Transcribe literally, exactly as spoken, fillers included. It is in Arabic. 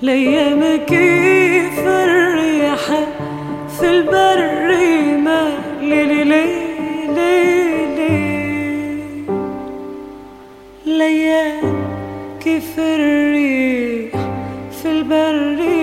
الأيام كيف الريحة في البر ما ليلي ليلي. الأيام كيف الريح في البر